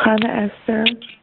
Hannah Esther.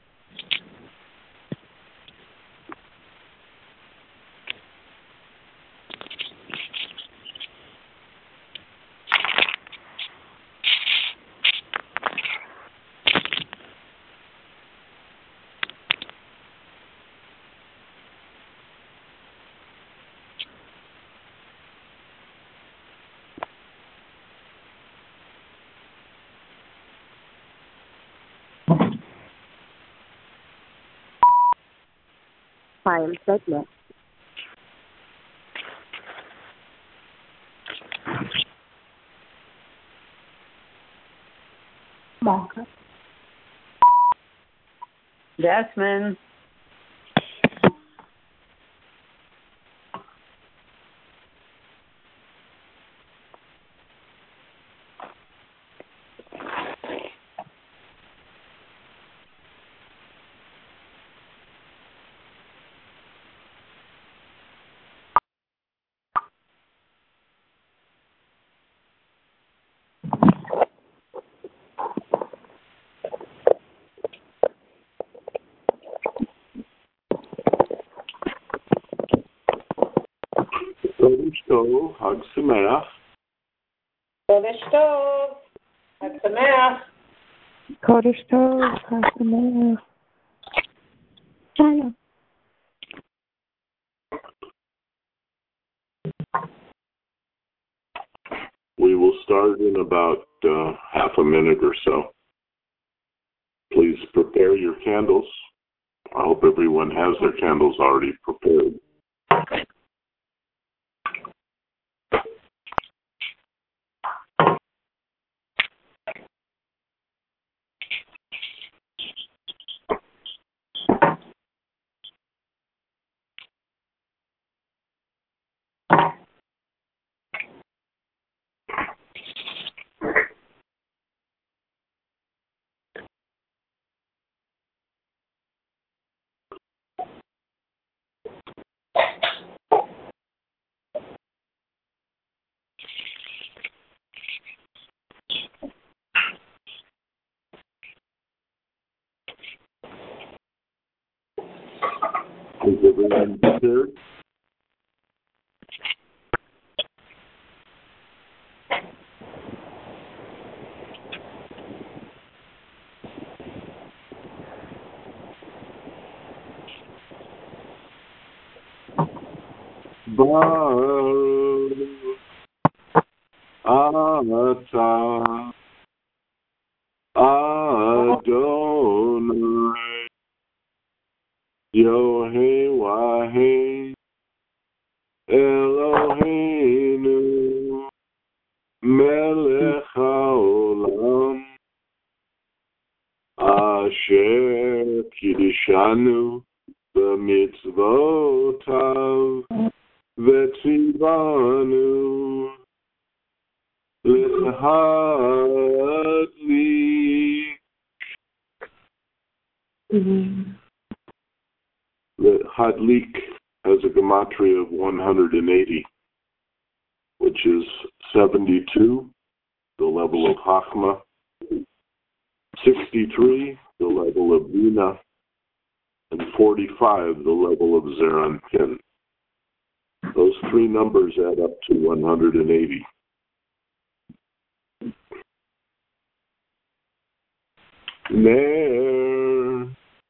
Time segment. Marker. Desmond. Kodesh Tov, Hag Sameach. Kodesh Tov. Hag Sameach. Kodesh Tov, Hag Sameach. Shalom. We will start in about half a minute or so. Please prepare your candles. I hope everyone has their candles already prepared. Is everyone prepared? Baruch atah Adonai Yohei Wahei Eloheinu Melech haolam Asher Kiddushanu b'mitzvotav v'tzivanu l'hadlik. The Hadlik has a gematria of 180, which is 72, the level of Chachma, 63, the level of Bina, and 45, the level of Zeranpin. Those three numbers add up to 180. Ner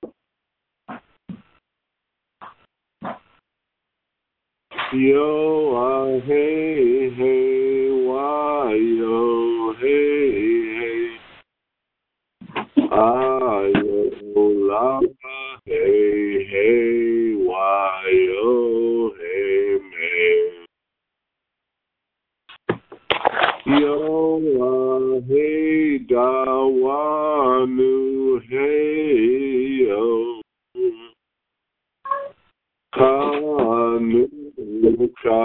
Yo hey hey wa yo hey hey ayo la hey hey wa yo hey me yo hey da wa nu hey yo Hanukkah.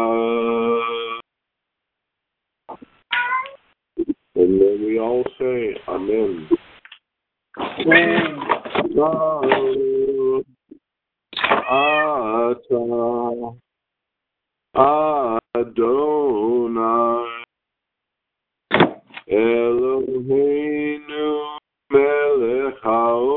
And then we all say Amen. Baruch atah Adonai Eloheinu melech haolam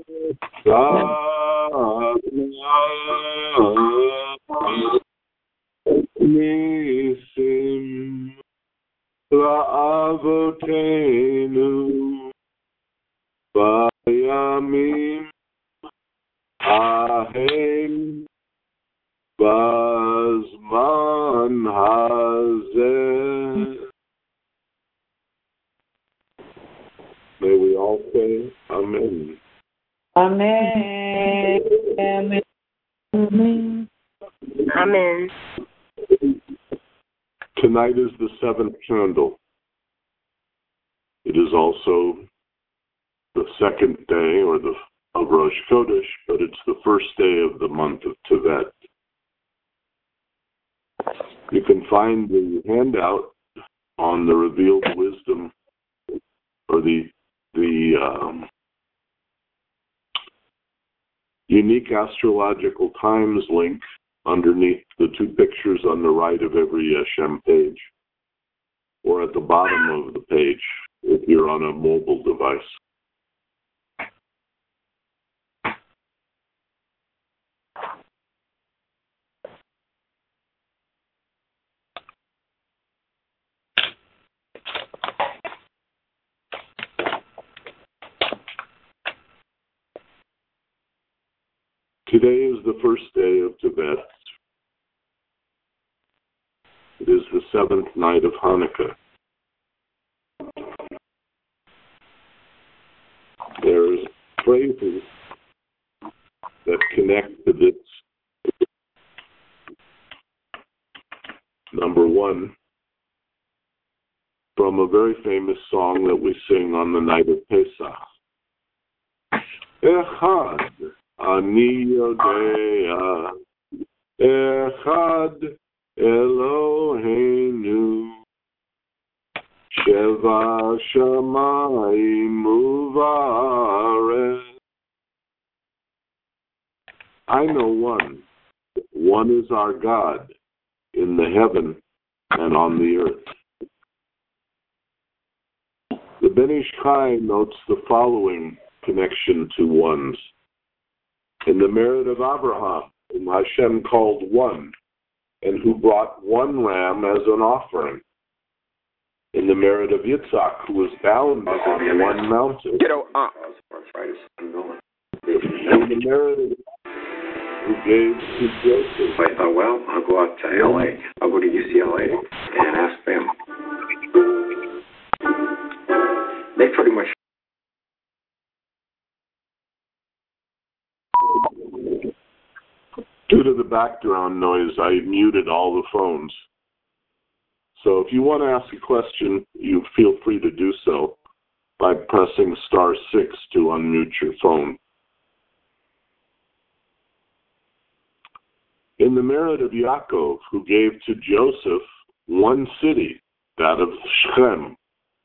Nisim la'avotenu bayamim ahem bazman hazeh. May we all say Amen. Amen. Amen. Amen. Amen. Tonight is the seventh candle. It is also the second day of Rosh Chodesh, but it's the first day of the month of Tevet. You can find the handout on the Revealed Wisdom, or the Unique Astrological Times link underneath the two pictures on the right of every Shem page, or at the bottom of the page if you're on a mobile device. Today is the first day of Tevet. It is the seventh night of Hanukkah. There's phrases that connect to this. Number one, from a very famous song that we sing on the night of Pesach. Echad ani yodea, Echad Eloheinu, Sheva Shamayim Uvaret. I know one. One is our God in the heaven and on the earth. The Ben Ish Chai notes the following connection to ones. In the merit of Abraham, whom Hashem called one, and who brought one ram as an offering. In the merit of Yitzhak, who was bound on one mountain. In the merit of who gave to Joseph. I thought, well, I'll go out to LA. I'll go to UCLA and ask them. They pretty much. Due to the background noise, I muted all the phones. So if you want to ask a question, you feel free to do so by pressing *6 to unmute your phone. In the merit of Yaakov, who gave to Joseph one city, that of Shechem.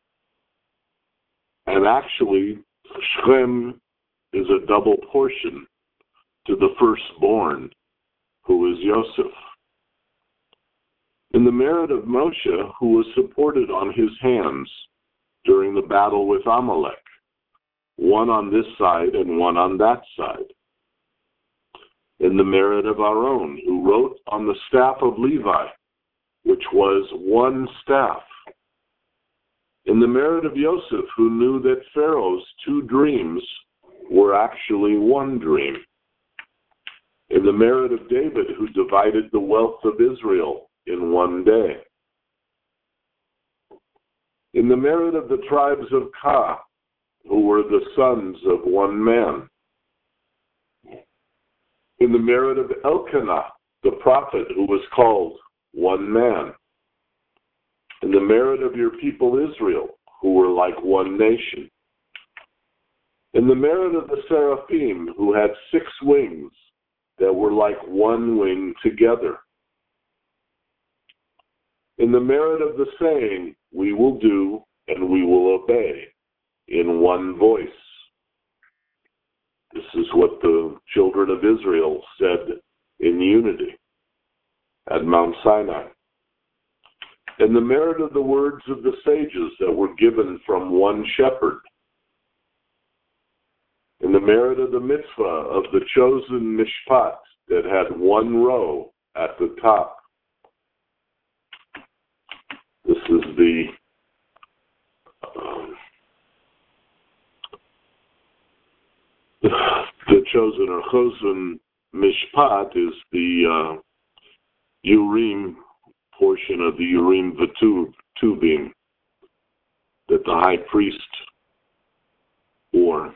And actually, Shechem is a double portion to the firstborn, who is Yosef. In the merit of Moshe, who was supported on his hands during the battle with Amalek, one on this side and one on that side. In the merit of Aaron, who wrote on the staff of Levi, which was one staff. In the merit of Yosef, who knew that Pharaoh's two dreams were actually one dream. In the merit of David, who divided the wealth of Israel in one day. In the merit of the tribes of Ka, who were the sons of one man. In the merit of Elkanah, the prophet, who was called one man. In the merit of your people Israel, who were like one nation. In the merit of the seraphim, who had 6 wings that were like one wing together. In the merit of the saying, we will do and we will obey, in one voice. This is what the children of Israel said in unity at Mount Sinai. In the merit of the words of the sages that were given from one shepherd. In the merit of the mitzvah of the chosen mishpat that had one row at the top. This is the chosen or chosen mishpat is the urim portion of the urim v'tubim that the high priest wore.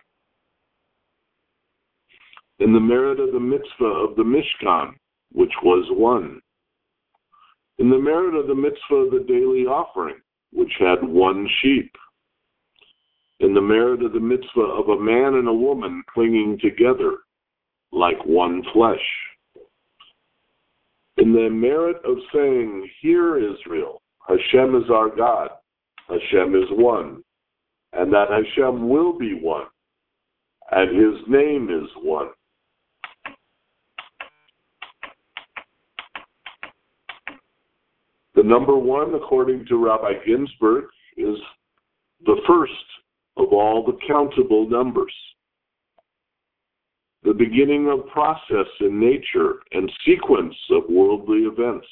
In the merit of the mitzvah of the Mishkan, which was one. In the merit of the mitzvah of the daily offering, which had one sheep. In the merit of the mitzvah of a man and a woman clinging together like one flesh. In the merit of saying, "Hear, Israel, Hashem is our God, Hashem is one, and that Hashem will be one, and His name is one." The number one, according to Rabbi Ginsburg, is the first of all the countable numbers. The beginning of process in nature and sequence of worldly events.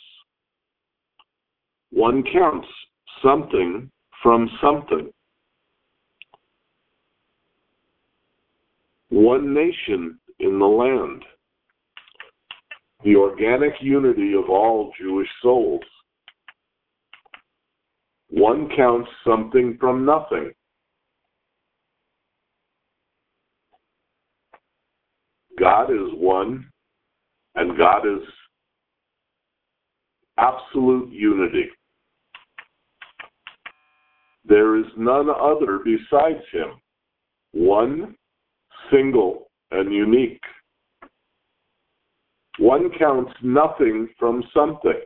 One counts something from something. One nation in the land. The organic unity of all Jewish souls. One counts something from nothing. God is one, and God is absolute unity. There is none other besides Him, one, single, and unique. One counts nothing from something.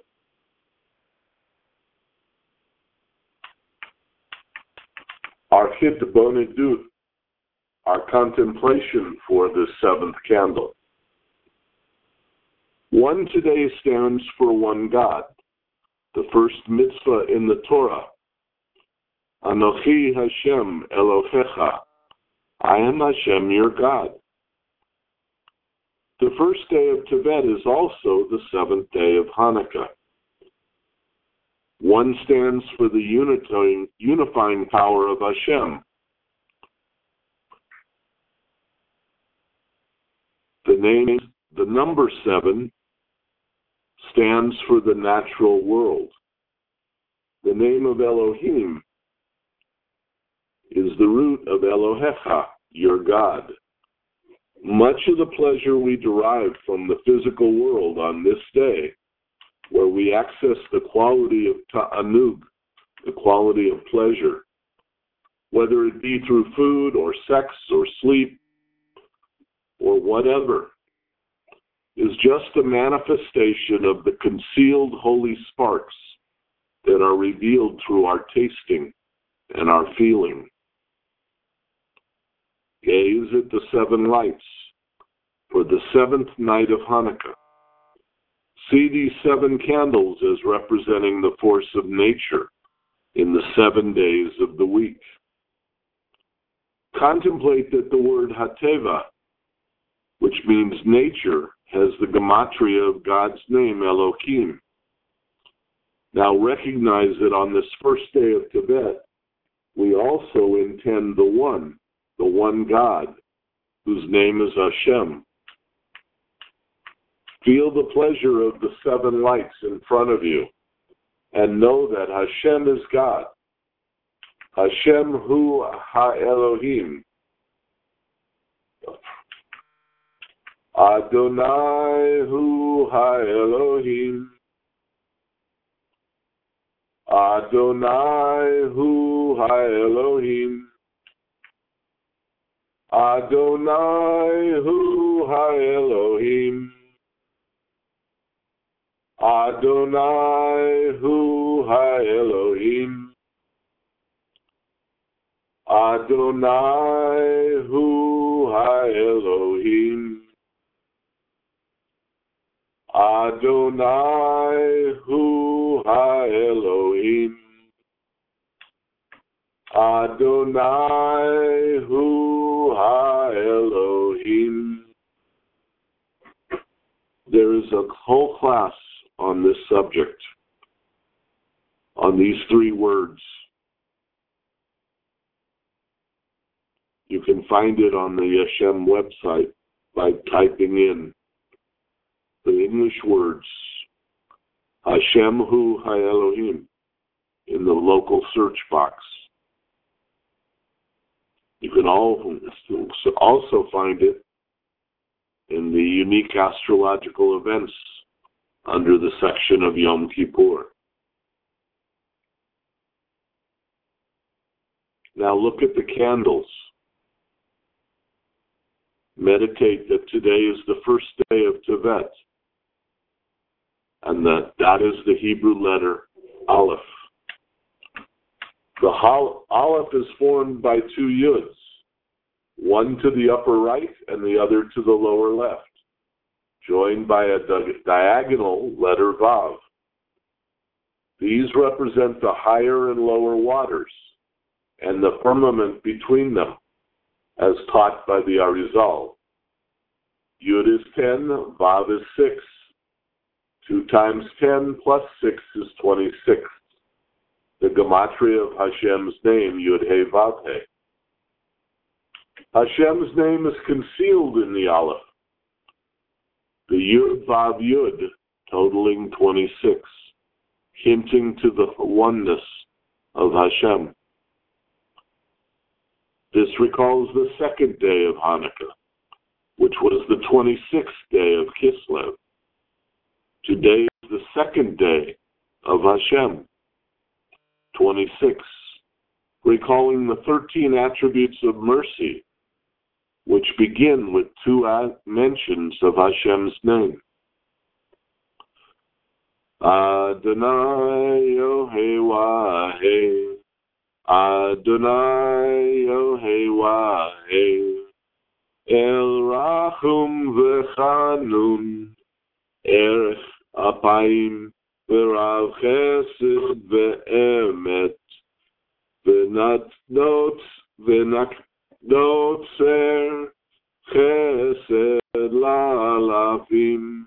Our hitbonedut, our contemplation for this seventh candle. One today stands for one God, the first mitzvah in the Torah. Anochi Hashem Elohecha, I am Hashem your God. The first day of Tevet is also the seventh day of Hanukkah. One stands for the unifying power of Hashem. The number 7 stands for the natural world. The name of Elohim is the root of Elohecha, your God. Much of the pleasure we derive from the physical world on this day, where we access the quality of ta'anug, the quality of pleasure, whether it be through food or sex or sleep or whatever, is just a manifestation of the concealed holy sparks that are revealed through our tasting and our feeling. Gaze at the 7 lights for the 7th night of Hanukkah. See these 7 candles as representing the force of nature in the 7 days of the week. Contemplate that the word Hateva, which means nature, has the gematria of God's name, Elohim. Now recognize that on this first day of Tevet, we also intend the one God, whose name is Hashem. Feel the pleasure of the 7 lights in front of you, and know that Hashem is God. Hashem hu ha-Elohim. Adonai hu ha-Elohim. Adonai hu ha-Elohim. Adonai hu ha-Elohim. Adonai hu ha-Elohim. Adonai hu ha-Elohim. Adonai hu ha-Elohim. Adonai hu ha-Elohim. Elohim. There is a whole class on this subject, on these three words. You can find it on the Hashem website by typing in the English words Hashem Hu HaElohim in the local search box. You can also find it in the unique astrological events under the section of Yom Kippur. Now look at the candles. Meditate that today is the first day of Tevet, and that is the Hebrew letter Aleph. The Aleph is formed by two Yuds, one to the upper right and the other to the lower left, joined by a diagonal letter Vav. These represent the higher and lower waters and the firmament between them, as taught by the Arizal. Yud is 10, Vav is 6. 2 times 10 plus 6 is 26. The gematria of Hashem's name, Yud He Vav He. Hashem's name is concealed in the Aleph. The Yud Vav Yud, totaling 26, hinting to the oneness of Hashem. This recalls the second day of Hanukkah, which was the 26th day of Kislev. Today is the second day of Hashem, 26, recalling the 13 attributes of mercy, which begin with 2 mentions of Hashem's name. Adonai Yohei Adonai Yohei Wahei El Rachum V'Chanun Erech Apayim V'Rav Chesed V'Emet V'Notzer Chesed La'alafim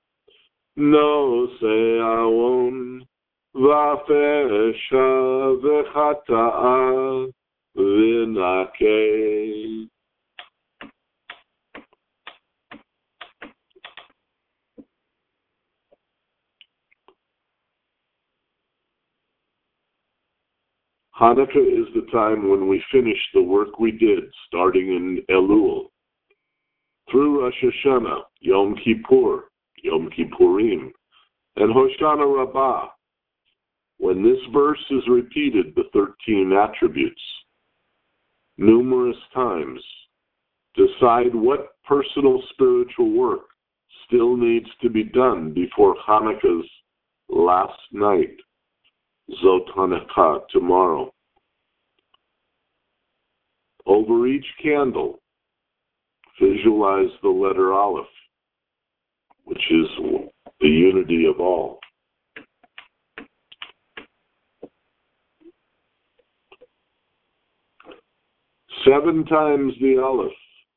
Nosei Awon V'Fesha V'Chata'a V'Nakei. Hanukkah is the time when we finish the work we did starting in Elul. Through Rosh Hashanah, Yom Kippur, Yom Kippurim, and Hoshana Rabbah. When this verse is repeated, the 13 attributes, numerous times, decide what personal spiritual work still needs to be done before Hanukkah's last night, Zot Hanukkah, tomorrow. Over each candle, visualize the letter Aleph, which is the unity of all. Seven times the Aleph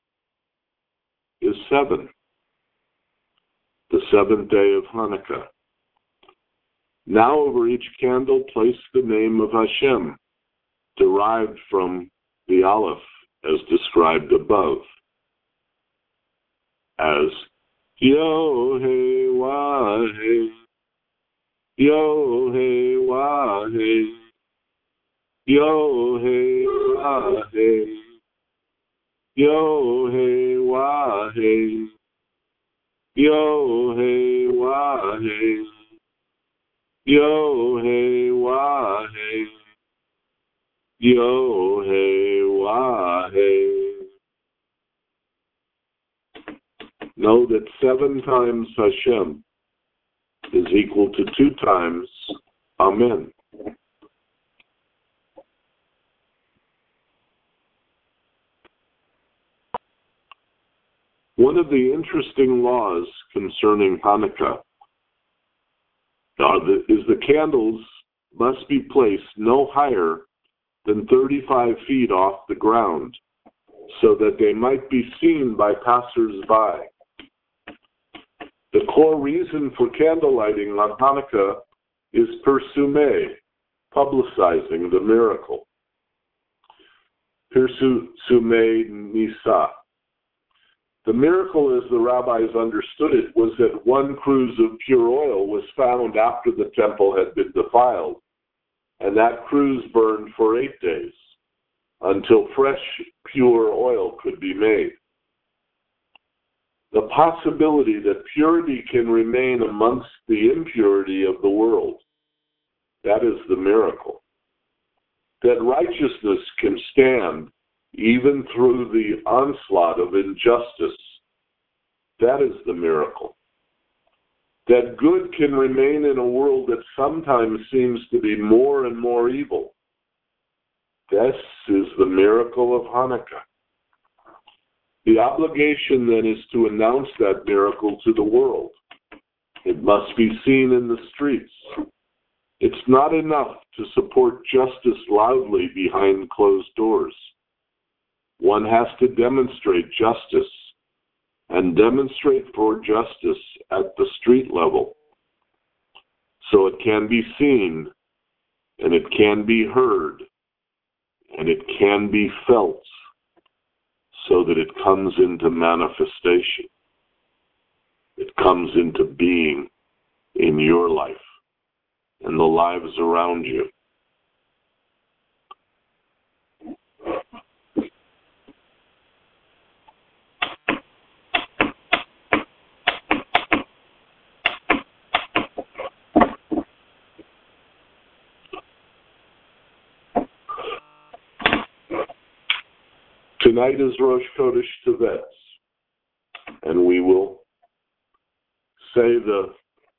is 7, the 7th day of Hanukkah. Now over each candle, place the name of Hashem, derived from the Aleph, as described above, as Yohei Wahei, Yohei Wahei, Yohei Wahei, Yohei Wahei, Yohei Wahei, Yohei Wahei, Yohei Wahei. Know that 7 times Hashem is equal to 2 times Amen. One of the interesting laws concerning Hanukkah is the candles must be placed no higher than 35 feet off the ground so that they might be seen by passers-by. The core reason for candlelighting on Hanukkah is Persumé, publicizing the miracle. Persumé Nisa. The miracle, as the rabbis understood it, was that one cruse of pure oil was found after the temple had been defiled, and that cruse burned for 8 days, until fresh, pure oil could be made. The possibility that purity can remain amongst the impurity of the world, that is the miracle. That righteousness can stand even through the onslaught of injustice, that is the miracle. That good can remain in a world that sometimes seems to be more and more evil, this is the miracle of Hanukkah. The obligation then is to announce that miracle to the world. It must be seen in the streets. It's not enough to support justice loudly behind closed doors. One has to demonstrate justice, and demonstrate for justice at the street level, so it can be seen, and it can be heard, and it can be felt, so that it comes into manifestation. It comes into being in your life and the lives around you. Tonight is Rosh Chodesh Tevet, and we will say the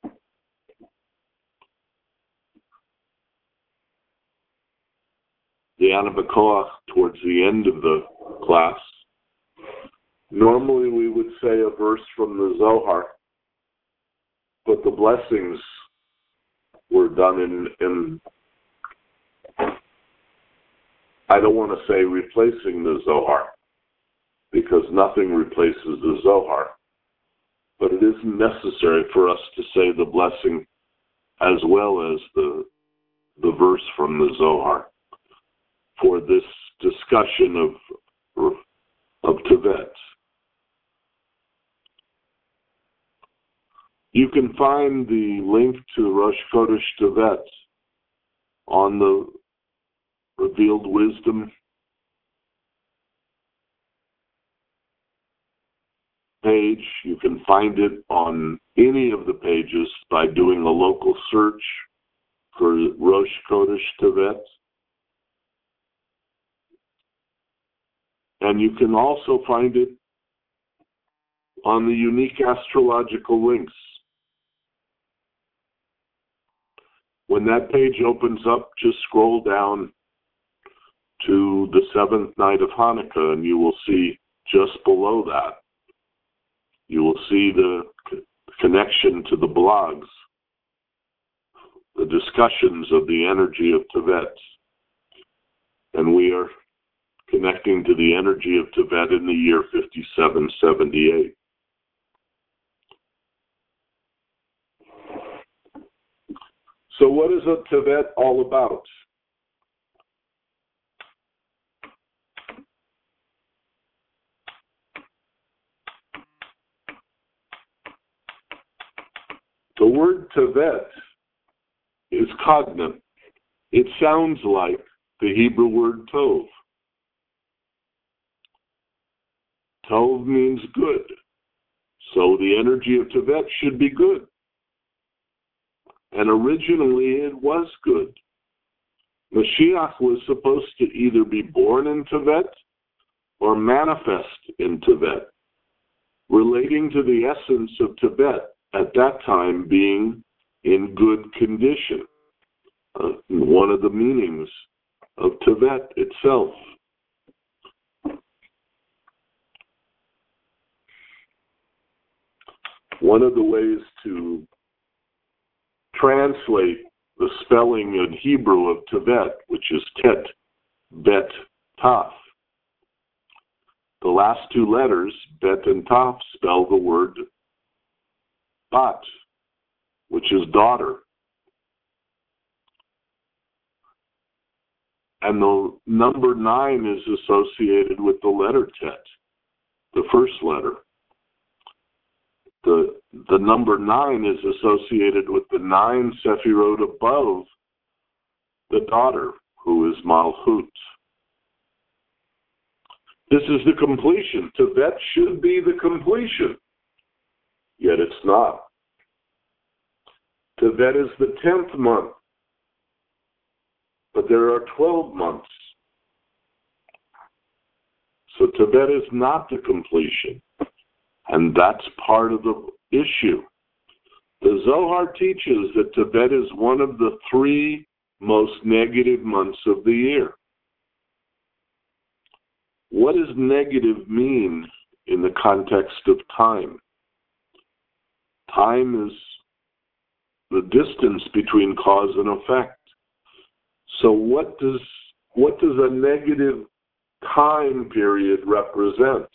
Ana B'Koach towards the end of the class. Normally we would say a verse from the Zohar, but the blessings were done in I don't want to say replacing the Zohar, because nothing replaces the Zohar. But it isn't necessary for us to say the blessing as well as the verse from the Zohar for this discussion of Tevet. You can find the link to Rosh Chodesh Tevet on the Revealed Wisdom page. You can find it on any of the pages by doing a local search for Rosh Chodesh Tevet. And you can also find it on the unique astrological links. When that page opens up, just scroll down to the 7th night of Hanukkah, and you will see just below that, you will see the connection to the blogs, the discussions of the energy of Tevet. And we are connecting to the energy of Tevet in the year 5778. So what is a Tevet all about? The word Tevet is cognate. It sounds like the Hebrew word Tov. Tov means good. So the energy of Tevet should be good. And originally it was good. Mashiach was supposed to either be born in Tevet or manifest in Tevet, relating to the essence of Tevet at that time being in good condition. One of the meanings of Tevet itself. One of the ways to translate the spelling in Hebrew of Tevet, which is Tet, Bet, Taf, The last two letters, Bet and Taf, spell the word Bat, which is daughter. And the number 9 is associated with the letter Tet, the first letter. The number 9 is associated with the 9 Sephirot above the daughter, who is Malchut. This is the completion. Tevet should be the completion, yet it's not. Tevet is the 10th month, but there are 12 months. So Tevet is not the completion, and that's part of the issue. The Zohar teaches that Tevet is one of the 3 most negative months of the year. What does negative mean in the context of time? Time is the distance between cause and effect. So what does a negative time period represent?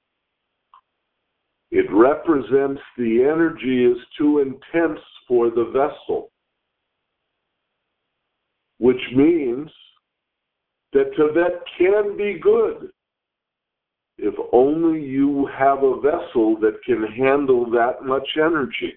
It represents the energy is too intense for the vessel, which means that Tevet can be good if only you have a vessel that can handle that much energy.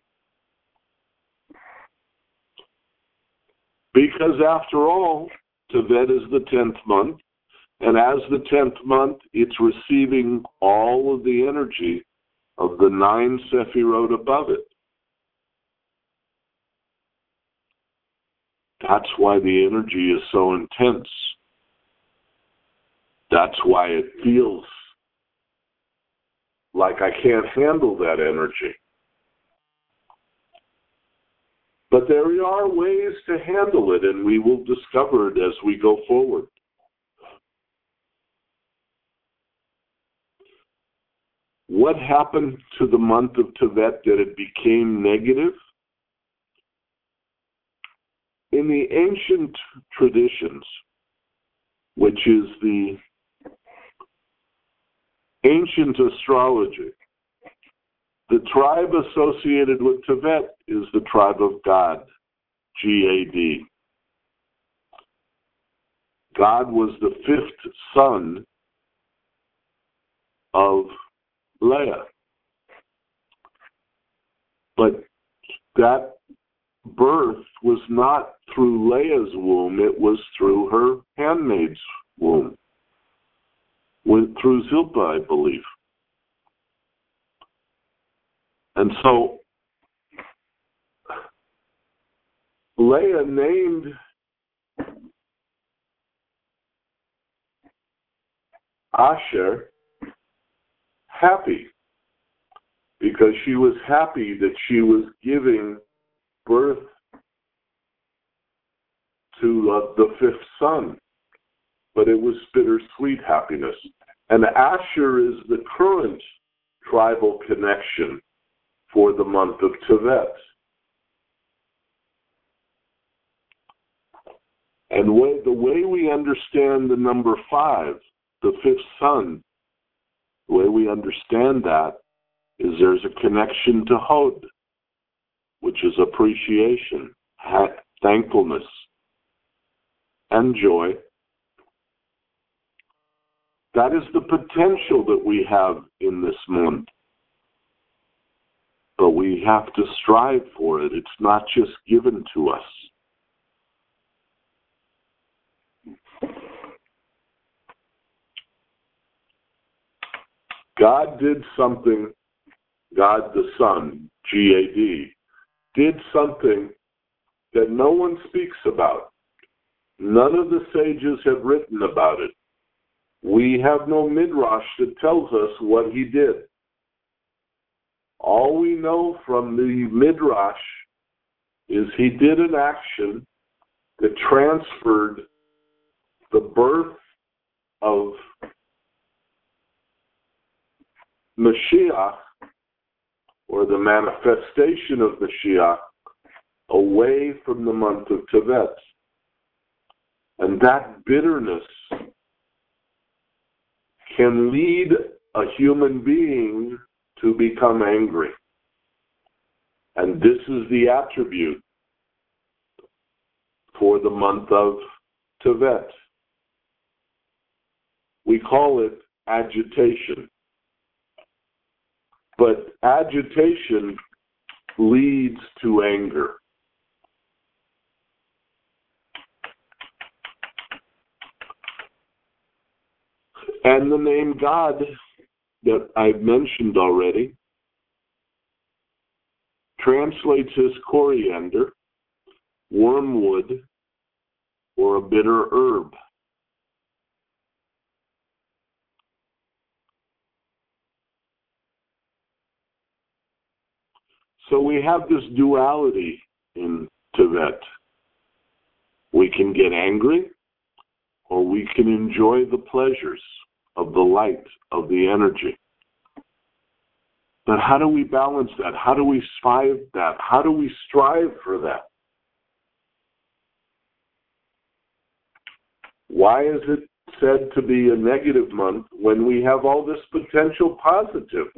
Because after all, Tevet is the 10th month, and as the 10th month, it's receiving all of the energy of the 9 Sephirot above it. That's why the energy is so intense. That's why it feels like I can't handle that energy. But there are ways to handle it, and we will discover it as we go forward. What happened to the month of Tevet that it became negative? In the ancient traditions, which is the ancient astrology, the tribe associated with Tevet is the tribe of Gad, G-A-D. Gad was the 5th son of Leah. But that birth was not through Leah's womb, it was through her handmaid's womb. Through Zilpah, I believe. And so Leah named Asher happy, because she was happy that she was giving birth to the 5th son. But it was bittersweet happiness. And Asher is the current tribal connection for the month of Tevet. And the way we understand the number 5, the 5th son, the way we understand that is there's a connection to Hod, which is appreciation, thankfulness, and joy. That is the potential that we have in this month. But we have to strive for it. It's not just given to us. God did something, God the Son, G-A-D, did something that no one speaks about. None of the sages have written about it. We have no midrash that tells us what he did. All we know from the midrash is he did an action that transferred the birth of Mashiach, or the manifestation of Mashiach, away from the month of Tevet. And that bitterness can lead a human being to become angry. And this is the attribute for the month of Tevet. We call it agitation. But agitation leads to anger. And the name God that I've mentioned already translates as coriander, wormwood, or a bitter herb. So we have this duality in Tevet. We can get angry, or we can enjoy the pleasures of the light, of the energy. But how do we balance that? How do we strive that? How do we strive for that? Why is it said to be a negative month when we have all this potential positive?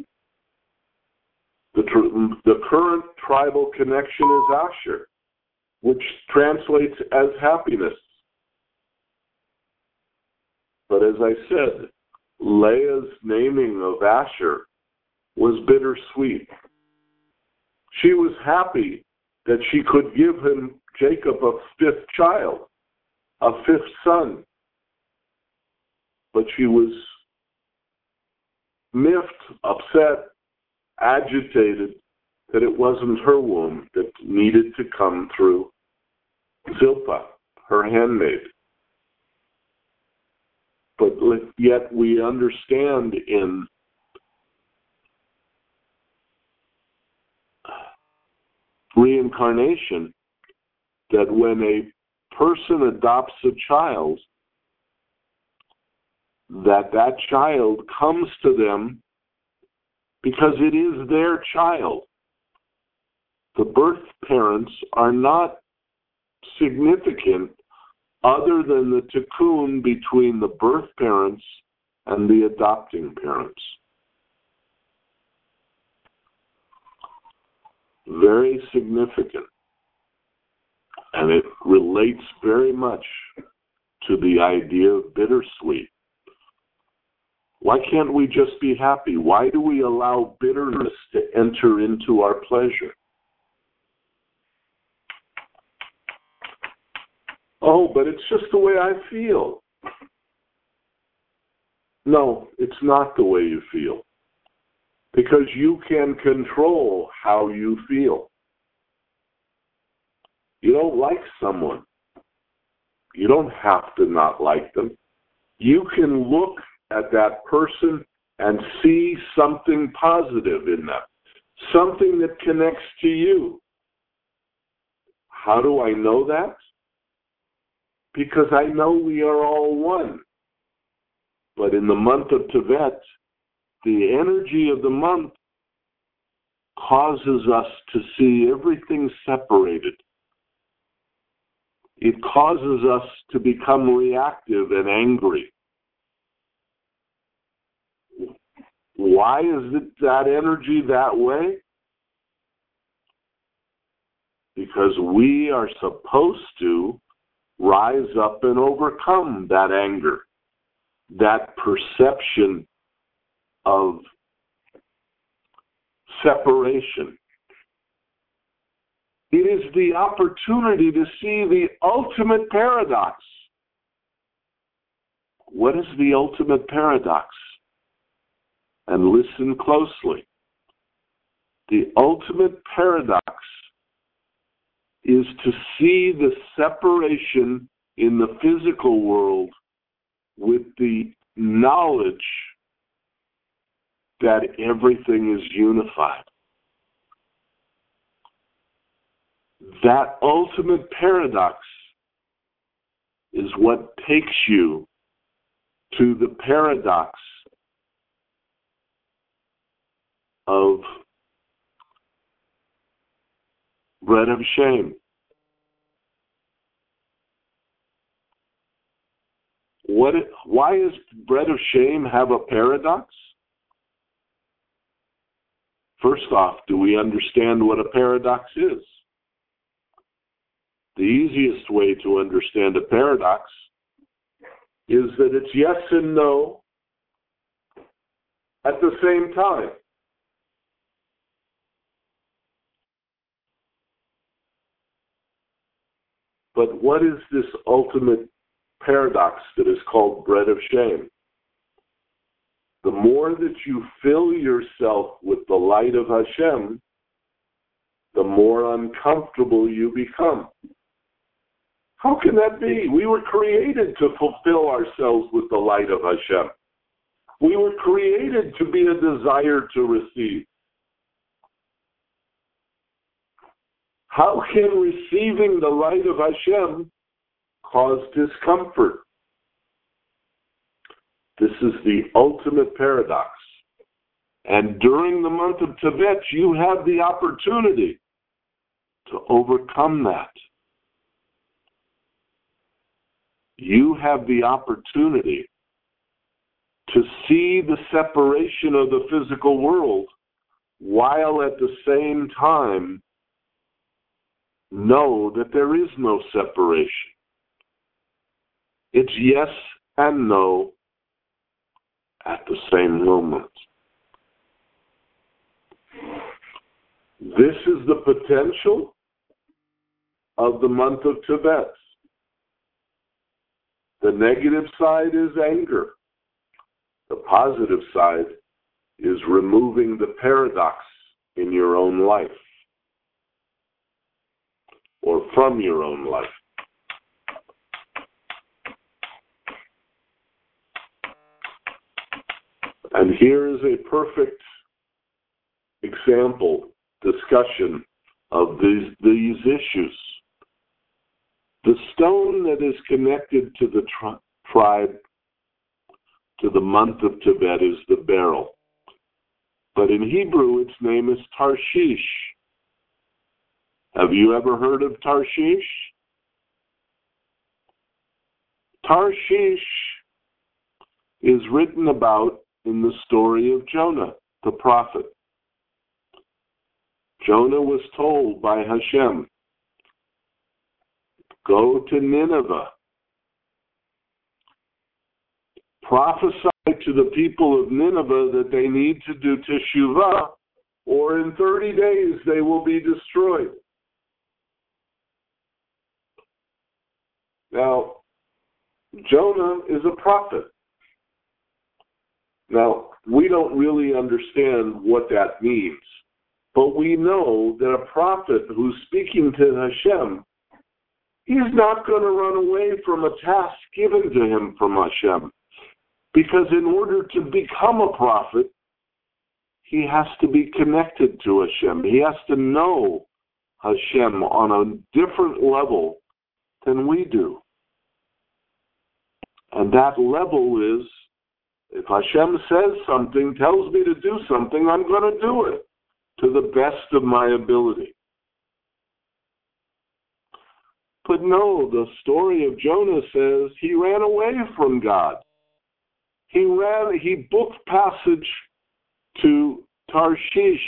The current tribal connection is Asher, which translates as happiness. But as I said, Leah's naming of Asher was bittersweet. She was happy that she could give him, Jacob, a fifth child, a fifth son. But she was miffed, upset, agitated that it wasn't her womb that needed to come through Zilpah, her handmaid. But yet we understand in reincarnation that when a person adopts a child, that child comes to them because it is their child. The birth parents are not significant other than the tikkun between the birth parents and the adopting parents. Very significant. And it relates very much to the idea of bittersweet. Why can't we just be happy? Why do we allow bitterness to enter into our pleasure? Oh, but it's just the way I feel. No, it's not the way you feel. Because you can control how you feel. You don't like someone. You don't have to not like them. You can look at that person and see something positive in them, something that connects to you. How do I know that? Because I know we are all one. But in the month of Tevet, the energy of the month causes us to see everything separated. It causes us to become reactive and angry. Why is it that energy that way? Because we are supposed to rise up and overcome that anger, that perception of separation. It is the opportunity to see the ultimate paradox. What is the ultimate paradox? And listen closely. The ultimate paradox is to see the separation in the physical world with the knowledge that everything is unified. That ultimate paradox is what takes you to the paradox of bread of shame. Why does bread of shame have a paradox? First off, do we understand what a paradox is? The easiest way to understand a paradox is that it's yes and no at the same time. But what is this ultimate paradox that is called bread of shame? The more that you fill yourself with the light of Hashem, the more uncomfortable you become. How can that be? We were created to fulfill ourselves with the light of Hashem. We were created to be a desire to receive. How can receiving the light of Hashem cause discomfort? This is the ultimate paradox. And during the month of Tevet, you have the opportunity to overcome that. You have the opportunity to see the separation of the physical world while at the same time know that there is no separation. It's yes and no at the same moment. This is the potential of the month of Tevet. The negative side is anger. The positive side is removing the paradox in your own life or from your own life. And here is a perfect example, discussion of these issues. The stone that is connected to the tribe, to the month of Tevet, is the beryl. But in Hebrew, its name is Tarshish. Have you ever heard of Tarshish? Tarshish is written about in the story of Jonah, the prophet. Jonah was told by Hashem, go to Nineveh. Prophesy to the people of Nineveh that they need to do teshuvah, or in 30 days they will be destroyed. Now, Jonah is a prophet. Now, we don't really understand what that means, but we know that a prophet who's speaking to Hashem, he's not going to run away from a task given to him from Hashem. Because in order to become a prophet, he has to be connected to Hashem. He has to know Hashem on a different level than we do. And that level is, if Hashem says something, tells me to do something, I'm going to do it to the best of my ability. But no, the story of Jonah says he ran away from God. He booked passage to Tarshish,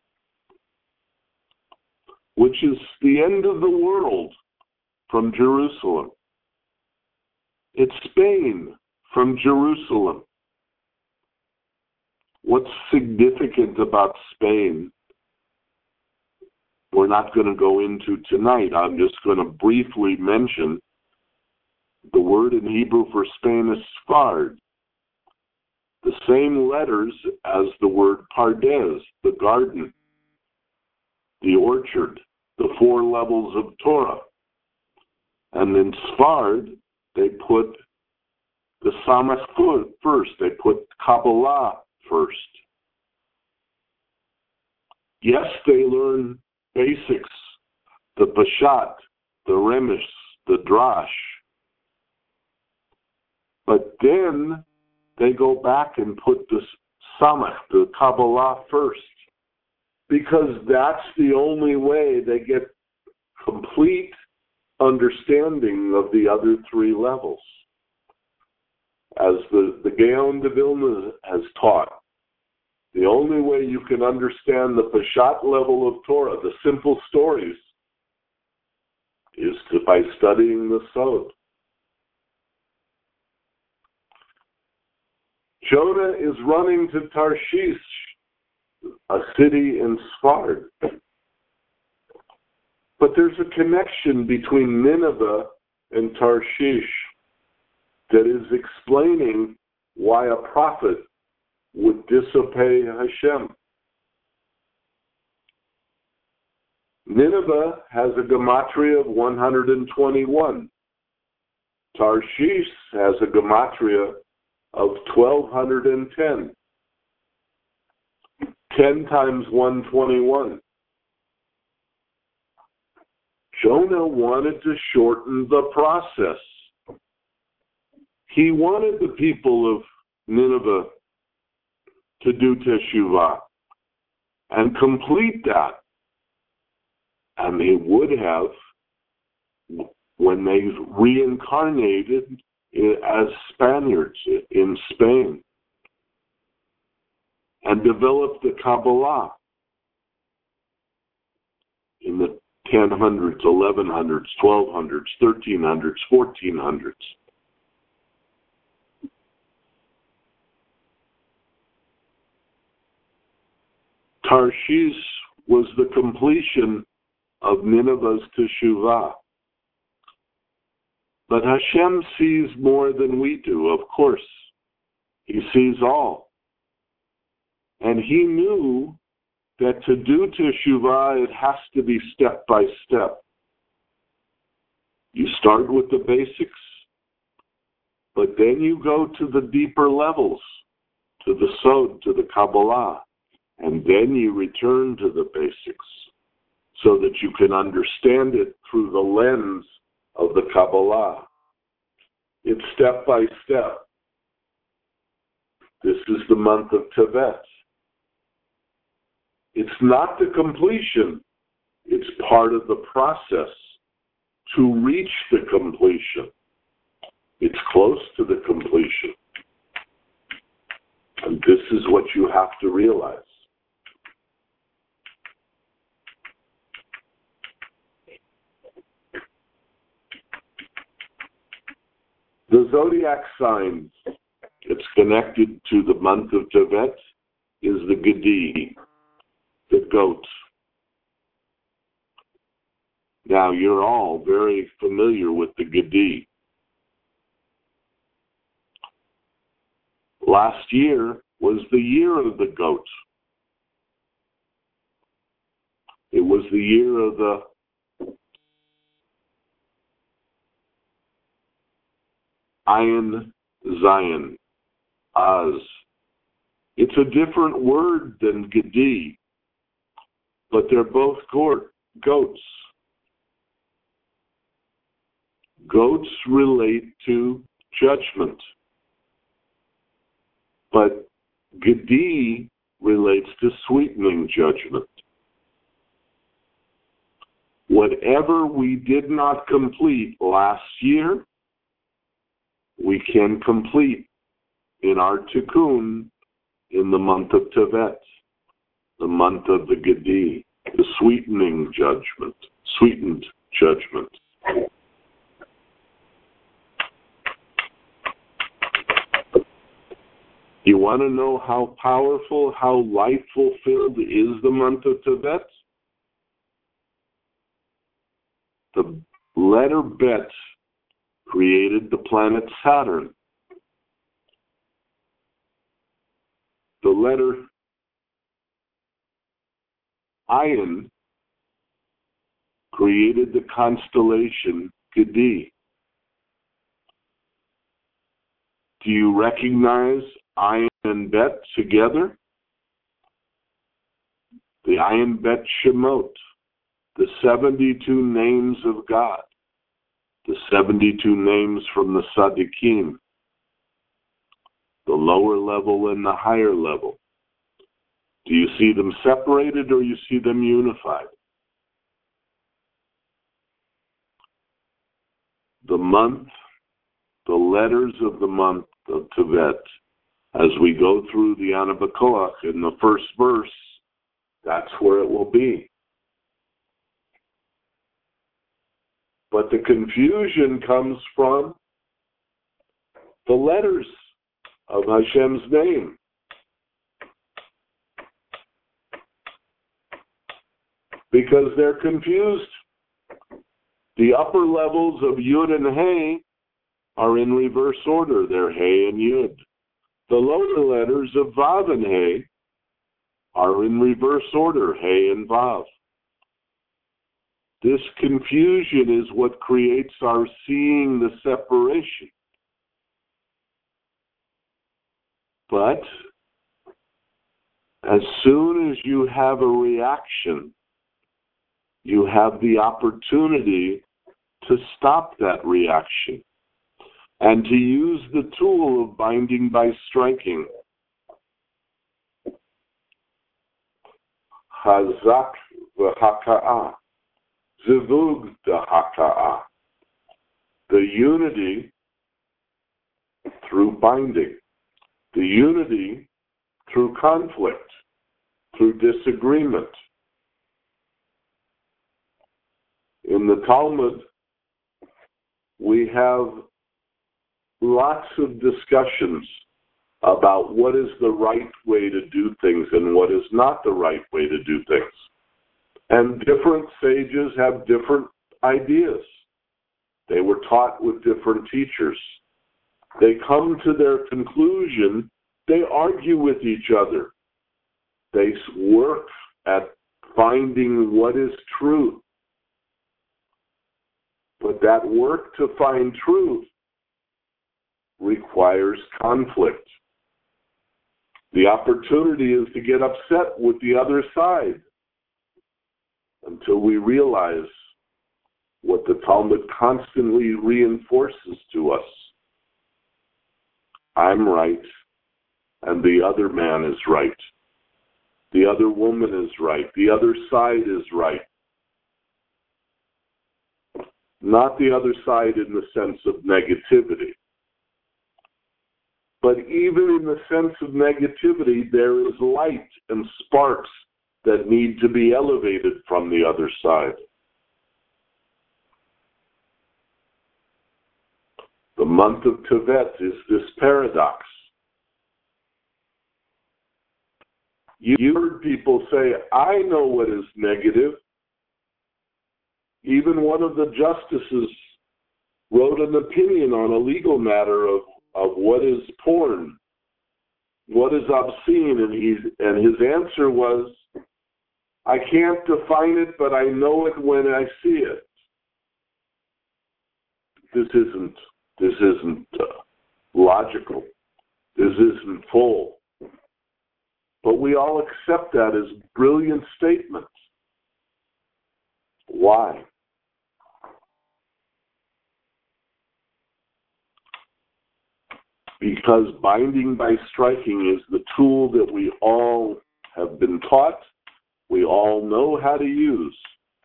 which is the end of the world from Jerusalem. It's Spain from Jerusalem. What's significant about Spain, we're not going to go into tonight. I'm just going to briefly mention the word in Hebrew for Spain is Sfard. The same letters as the word Pardes, the garden, the orchard, the 4 levels of Torah. And in Sfard, they put the Samach first. They put Kabbalah first. Yes, they learn basics, the Peshat, the Remesh, the Drash. But then they go back and put the Samach, the Kabbalah first, because that's the only way they get complete understanding of the other 3 levels. As the Gaon de Vilna has taught, The only way you can understand the Peshat level of Torah, the simple stories, is by studying the Sod. Jonah is running to Tarshish, a city in Sfard. But there's a connection between Nineveh and Tarshish that is explaining why a prophet would disobey Hashem. Nineveh has a gematria of 121. Tarshish has a gematria of 1210. 10 times 121. Jonah wanted to shorten the process. He wanted the people of Nineveh to do teshuvah and complete that. And they would have when they reincarnated as Spaniards in Spain and developed the Kabbalah in the 1000s, 1100s, 1200s, 1300s, 1400s. Tarshish was the completion of Nineveh's teshuvah. But Hashem sees more than we do, of course. He sees all. And he knew that to do teshuvah, it has to be step by step. You start with the basics, but then you go to the deeper levels, to the Sod, to the Kabbalah, and then you return to the basics so that you can understand it through the lens of the Kabbalah. It's step by step. This is the month of Tevet. It's not the completion. It's part of the process to reach the completion. It's close to the completion. And this is what you have to realize. The zodiac sign that's connected to the month of Tevet is the Gedi, the goat. Now, you're all very familiar with the Gedi. Last year was the year of the goat. It was the year of the Ayin Zion, Az. It's a different word than Gedi, but they're both goats. Goats relate to judgment, but Gedi relates to sweetening judgment. Whatever we did not complete last year, we can complete in our tikkun in the month of Tevet, the month of the Gedi, the sweetened judgment. You want to know how powerful, how life-fulfilled is the month of Tevet? The letter Bet created the planet Saturn. The letter Ayin created the constellation Gedi. Do you recognize Ayin and Bet together? The Ayin Bet Shemot, the 72 names of God, the 72 names from the Tzaddikim, the lower level and the higher level. Do you see them separated or you see them unified? The month, the letters of the month of Tevet As we go through the Anabacoach in the first verse, that's where it will be. But the confusion comes from the letters of Hashem's name. Because they're confused. The upper levels of Yud and Hey are in reverse order. They're Hey and Yud. The lower letters of Vav and Hey are in reverse order, Hey and Vav. This confusion is what creates our seeing the separation. But as soon as you have a reaction, you have the opportunity to stop that reaction and to use the tool of binding by striking. Hazak v'haka'ah, zivug dehaka'ah. The unity through binding. The unity through conflict, through disagreement. In the Talmud, we have lots of discussions about what is the right way to do things and what is not the right way to do things. And different sages have different ideas. They were taught with different teachers. They come to their conclusion. They argue with each other. They work at finding what is truth. But that work to find truth requires conflict. The opportunity is to get upset with the other side until we realize what the Talmud constantly reinforces to us. I'm right, and the other man is right. The other woman is right. The other side is right. Not the other side in the sense of negativity. But even in the sense of negativity, there is light and sparks that need to be elevated from the other side. The month of Tevet is this paradox. You heard people say, I know what is negative. Even one of the justices wrote an opinion on a legal matter of what is porn, what is obscene, and his answer was, I can't define it, but I know it when I see it. This isn't logical. This isn't full. But we all accept that as brilliant statements. Why? Because binding by striking is the tool that we all have been taught, we all know how to use.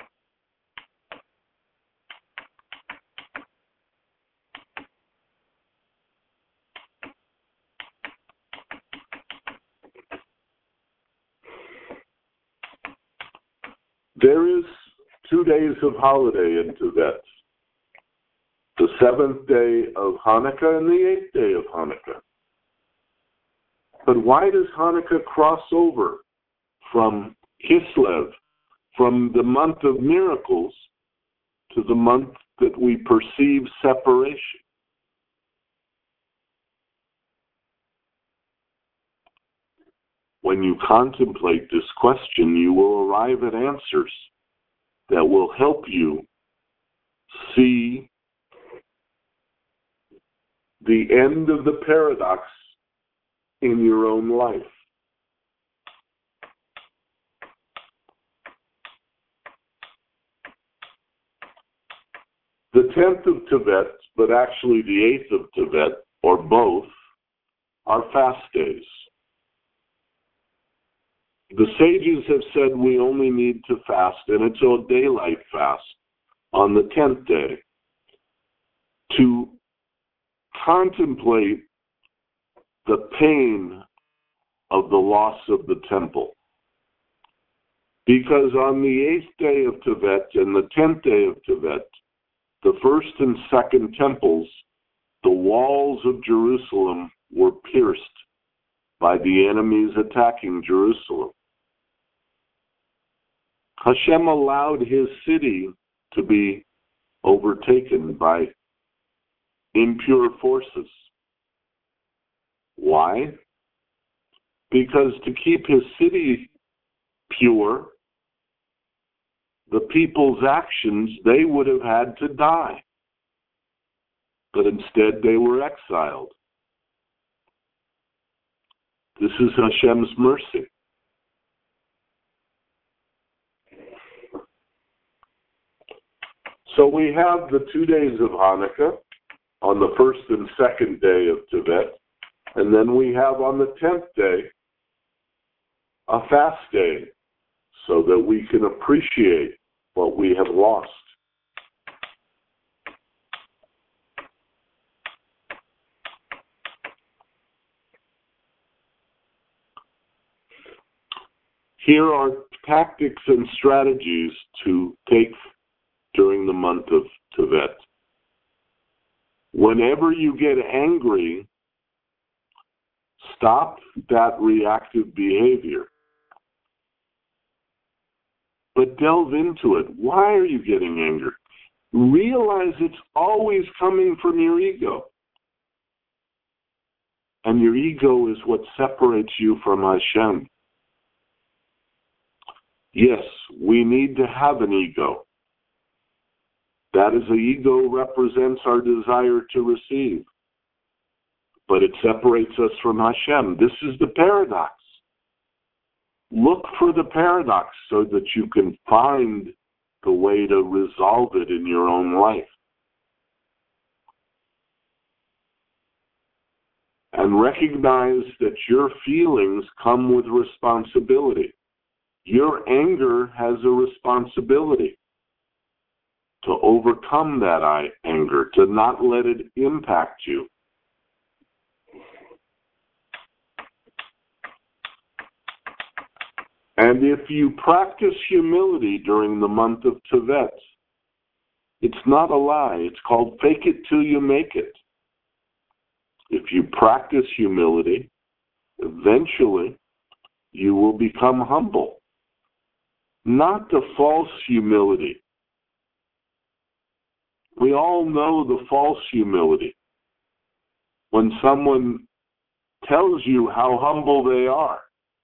There is 2 days of holiday in Tevet. The 7th day of Hanukkah and the 8th day of Hanukkah. But why does Hanukkah cross over from Kislev, from the month of miracles, to the month that we perceive separation? When you contemplate this question, you will arrive at answers that will help you see the end of the paradox in your own life. The 10th of Tevet, but actually the 8th of Tevet, or both, are fast days. The sages have said we only need to fast, and it's a daylight fast, on the 10th day, to contemplate the pain of the loss of the temple. Because on the 8th day of Tevet and the 10th day of Tevet, the first and second temples, the walls of Jerusalem were pierced by the enemies attacking Jerusalem. Hashem allowed his city to be overtaken by impure forces. Why? Because to keep his city pure, the people's actions, they would have had to die. But instead they were exiled. This is Hashem's mercy. So we have the 2 days of Hanukkah on the first and second day of Tevet, and then we have on the 10th day a fast day so that we can appreciate what we have lost. Here are tactics and strategies to take during the month of Tevet. Whenever you get angry, stop that reactive behavior. But delve into it. Why are you getting angry? Realize it's always coming from your ego. And your ego is what separates you from Hashem. Yes, we need to have an ego. That is, the ego represents our desire to receive. But it separates us from Hashem. This is the paradox. Look for the paradox so that you can find the way to resolve it in your own life. And recognize that your feelings come with responsibility. Your anger has a responsibility to overcome that anger, to not let it impact you. And if you practice humility during the month of Tevet, it's not a lie. It's called fake it till you make it. If you practice humility, eventually you will become humble. Not the false humility. We all know the false humility. When someone tells you how humble they are.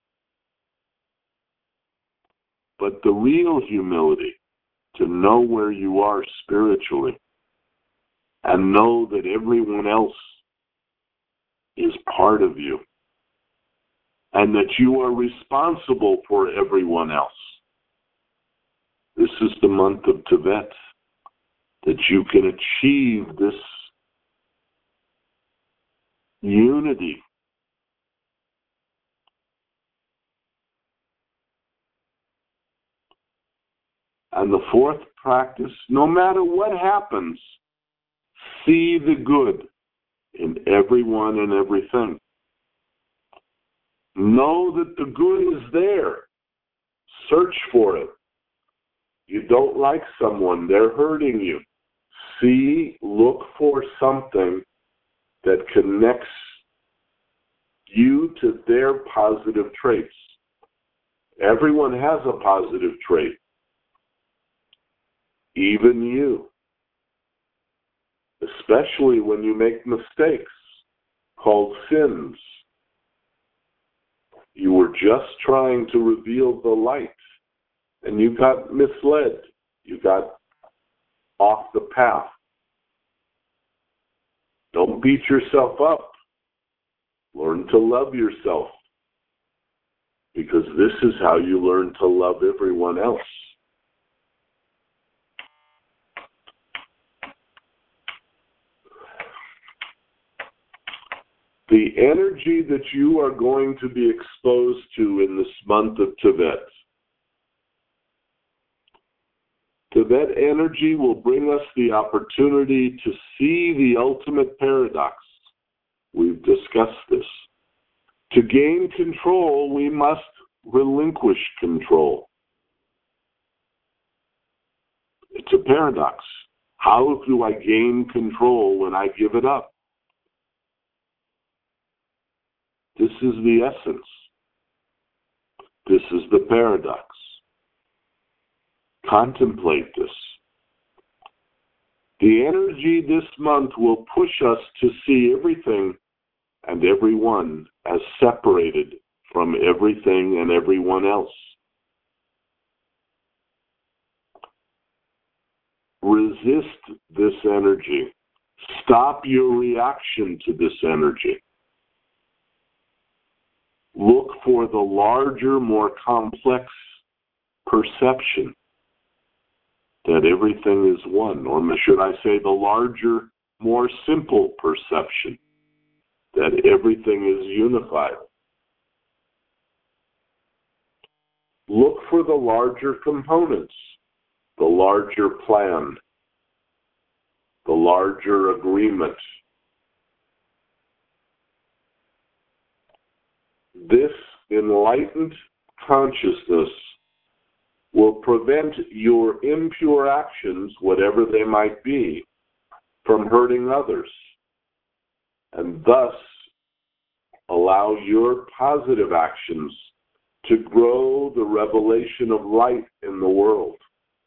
But the real humility, to know where you are spiritually and know that everyone else is part of you and that you are responsible for everyone else. This is the month of Tevet, that you can achieve this unity. And the fourth practice, no matter what happens, see the good in everyone and everything. Know that the good is there. Search for it. You don't like someone, they're hurting you. Look for something that connects you to their positive traits. Everyone has a positive trait. Even you. Especially when you make mistakes called sins. You were just trying to reveal the light and you got misled. You got off the path. Don't beat yourself up. Learn to love yourself. Because this is how you learn to love everyone else. The energy that you are going to be exposed to in this month of Tevet, Tevet energy will bring us the opportunity to see the ultimate paradox. We've discussed this. To gain control, we must relinquish control. It's a paradox. How do I gain control when I give it up? This is the essence. This is the paradox. Contemplate this. The energy this month will push us to see everything and everyone as separated from everything and everyone else. Resist this energy. Stop your reaction to this energy. Look for the larger, more complex perception that everything is one, or should I say the larger, more simple perception that everything is unified. Look for the larger components, the larger plan, the larger agreement. This enlightened consciousness will prevent your impure actions, whatever they might be, from hurting others, and thus allow your positive actions to grow the revelation of light in the world.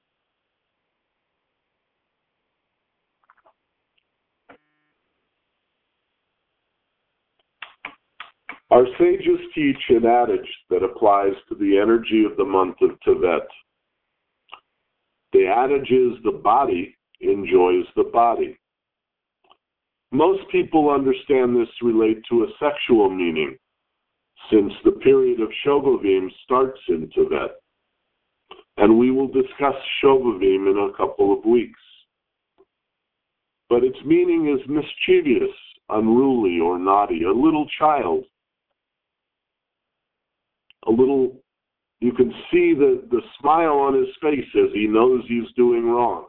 Our sages teach an adage that applies to the energy of the month of Tevet. The adage is, the body enjoys the body. Most people understand this relate to a sexual meaning, since the period of Shovavim starts in Tevet. And we will discuss Shovavim in a couple of weeks. But its meaning is mischievous, unruly, or naughty, a little child. You can see the smile on his face as he knows he's doing wrong.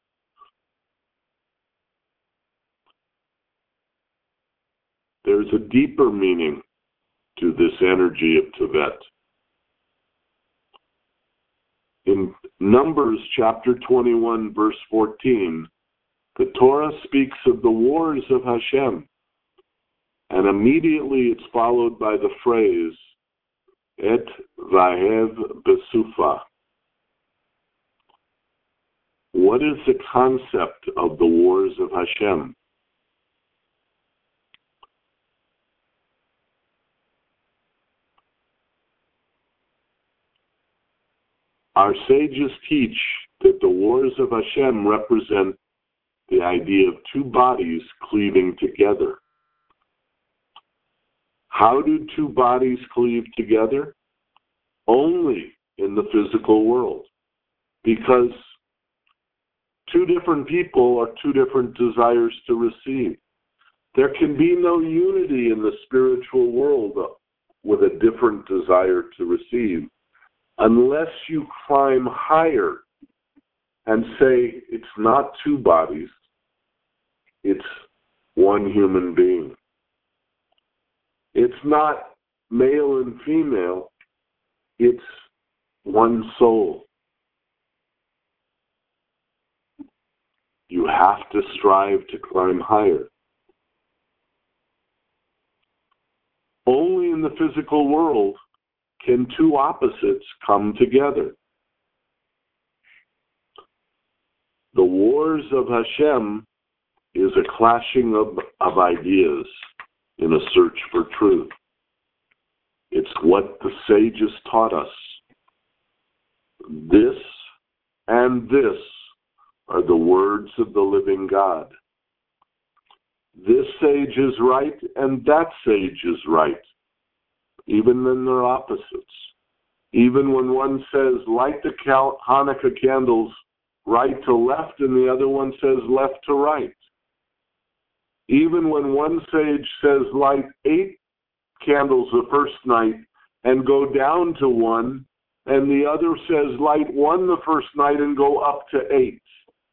There's a deeper meaning to this energy of Tevet. In Numbers chapter 21, verse 14, the Torah speaks of the wars of Hashem, and immediately it's followed by the phrase, Et vahev besufa. What is the concept of the wars of Hashem? Our sages teach that the wars of Hashem represent the idea of two bodies cleaving together. How do two bodies cleave together? Only in the physical world. Because two different people are two different desires to receive. There can be no unity in the spiritual world with a different desire to receive unless you climb higher and say it's not two bodies, it's one human being. It's not male and female, it's one soul. You have to strive to climb higher. Only in the physical world can two opposites come together. The wars of Hashem is a clashing of ideas in a search for truth. It's what the sages taught us. This and this are the words of the living God. This sage is right and that sage is right, even when they're opposites. Even when one says, light the Hanukkah candles right to left, and the other one says left to right. Even when one sage says light 8 candles the first night and go down to 1, and the other says light 1 the first night and go up to 8.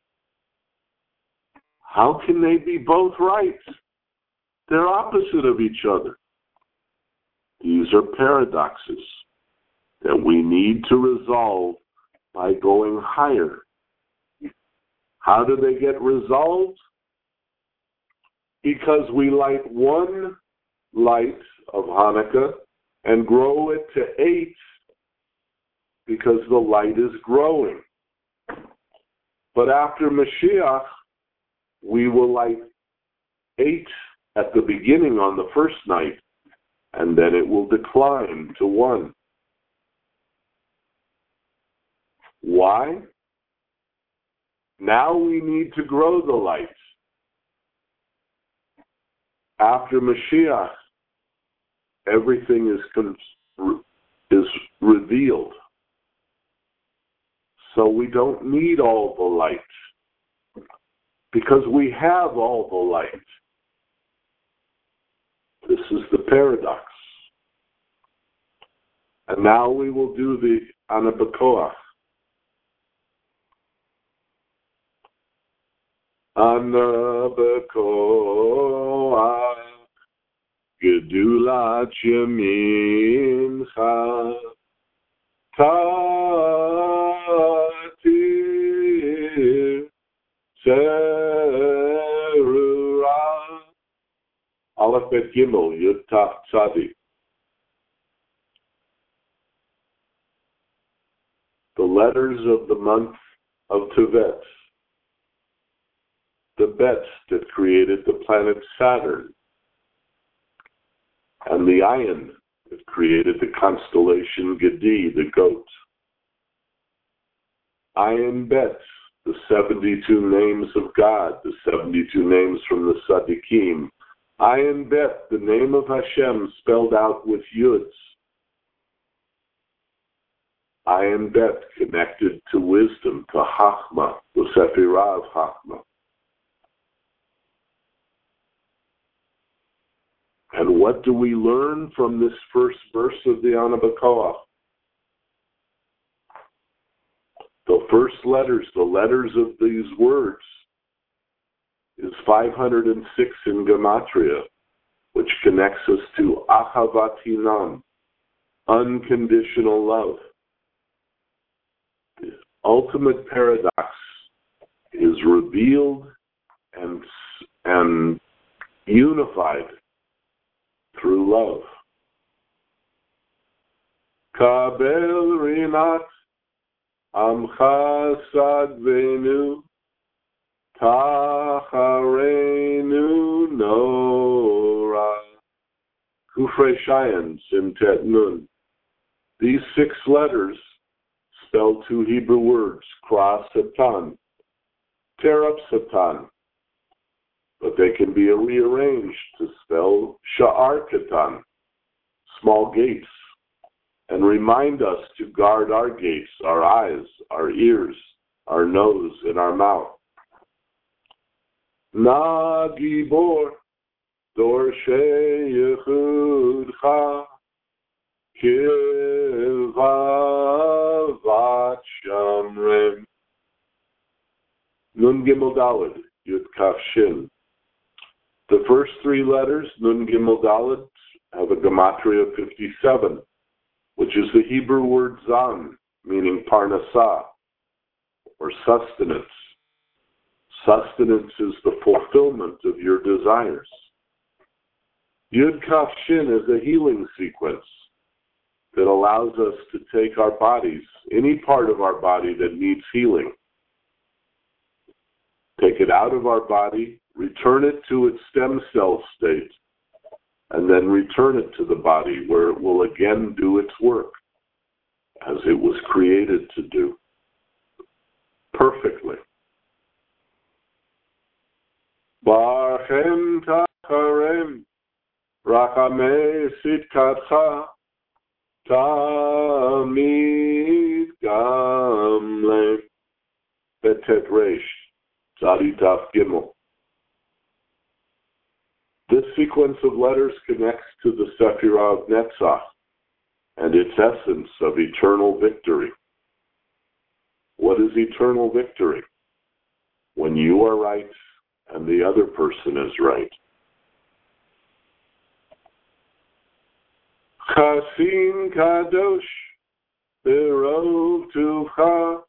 How can they be both right? They're opposite of each other. These are paradoxes that we need to resolve by going higher. How do they get resolved? Because we light one light of Hanukkah and grow it to 8 because the light is growing. But after Mashiach, we will light 8 at the beginning on the first night, and then it will decline to 1. Why? Now we need to grow the light. After Mashiach, everything is revealed. So we don't need all the light, because we have all the light. This is the paradox. And now we will do the Ana B'Koach. Ana B'Koach Gedulat Yamincha Tatir Serura Aleph Bet Gimel Yud Taf Tzadi. The letters of the month of Tevet, the bet that created the planet Saturn, and the ayin that created the constellation Gedi, the goat. Ayin bet, the 72 names of God, the 72 names from the Tzaddikim. Ayin bet, the name of Hashem spelled out with Yuds. Ayin bet, connected to wisdom, to Chachma, the Sephirah of Chachma. And what do we learn from this first verse of the Ana B'Koach? The first letters, the letters of these words, is 506 in Gematria, which connects us to Ahavat Hinam, unconditional love. The ultimate paradox is revealed and unified through love. Kabel Rinat Amcha Sadvenu Tacharenu Nora Kufrei Shayan Simtet Nun. These 6 letters spell 2 Hebrew words, Kra Satan, tear up Satan, but they can be rearranged to spell Sha'ar Katan, small gates, and remind us to guard our gates, our eyes, our ears, our nose, and our mouth. Na Gibor Dorshei Yechudcha Kivavat Shamrem. Nun Gimel Daled Yud Kaf Shin. The first 3 letters, Nun Gimel Daled, have a gematria of 57, which is the Hebrew word zan, meaning parnasah, or sustenance. Sustenance is the fulfillment of your desires. Yud Kaf Shin is a healing sequence that allows us to take our bodies, any part of our body that needs healing, take it out of our body, return it to its stem cell state, and then return it to the body where it will again do its work as it was created to do, perfectly. Barchem Tacharem Rachamei Sitkatcha Tamid Gamlem Betet Reish Tzadi Taf Gimel. This sequence of letters connects to the Sephirah of Netzach and its essence of eternal victory. What is eternal victory? When you are right and the other person is right. Chasin kadosh berov tucha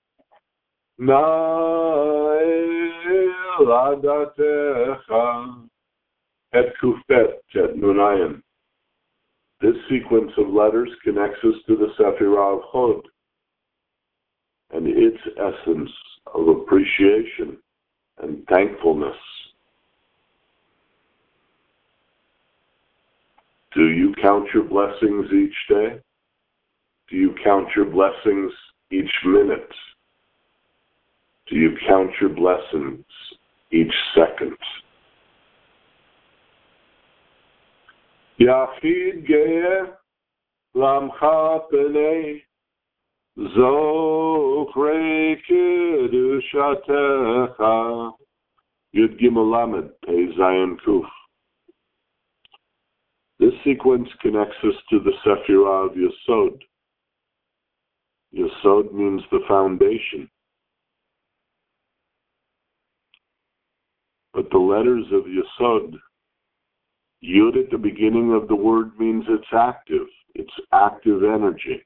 na'el adatecha. Het kufet tet nunayin. This sequence of letters connects us to the Sephirah of Chod and its essence of appreciation and thankfulness. Do you count your blessings each day? Do you count your blessings each minute? Do you count your blessings each second? Yachid ge'eh lamcha penei zochrei kedushatecha. Yud Gimel Lamed Pei Zayin Kuf. This sequence connects us to the Sephirah of Yesod. Yesod means the foundation. But the letters of Yesod, Yud at the beginning of the word means it's active energy.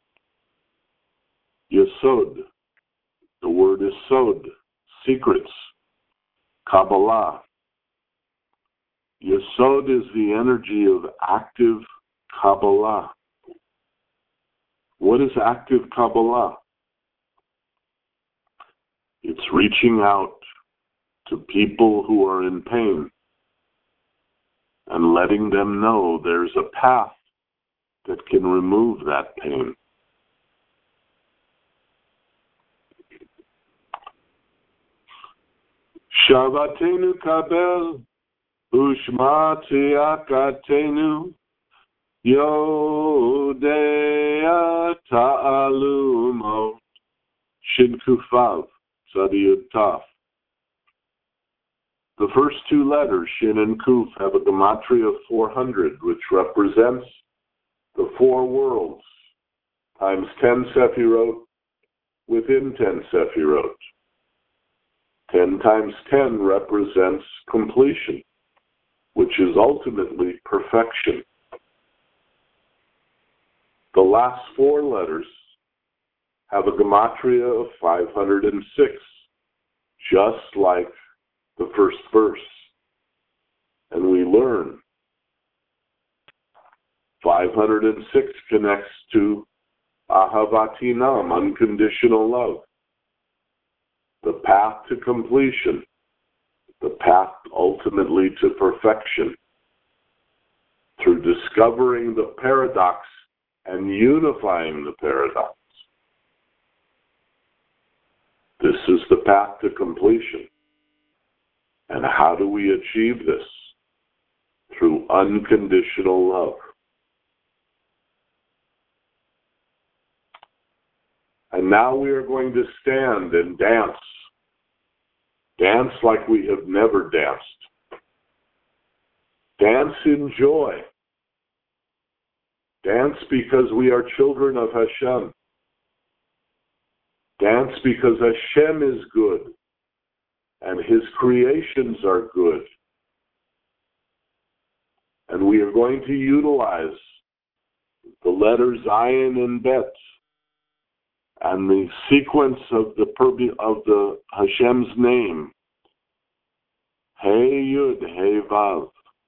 Yesod, the word is Sod, secrets, Kabbalah. Yesod is the energy of active Kabbalah. What is active Kabbalah? It's reaching out to people who are in pain and letting them know there's a path that can remove that pain. Shavatenu kabel ushma tiakatenu yodea ta'alumot shin kufav tzadiyud taf. The first two letters, Shin and Kuf, have a gematria of 400, which represents the four worlds, times 10 Sefirot within 10 Sefirot. 10 times 10 represents completion, which is ultimately perfection. The last four letters have a gematria of 506, just like the first verse. And we learn 506 connects to Ahavatinam, unconditional love, the path to completion, the path ultimately to perfection, through discovering the paradox and unifying the paradox. This is the path to completion. And how do we achieve this? Through unconditional love. And now we are going to stand and dance. Dance like we have never danced. Dance in joy. Dance because we are children of Hashem. Dance because Hashem is good and His creations are good. And we are going to utilize the letters Ayin and Bet and the sequence of the Hashem's name, Hey Yud, Hey Vav,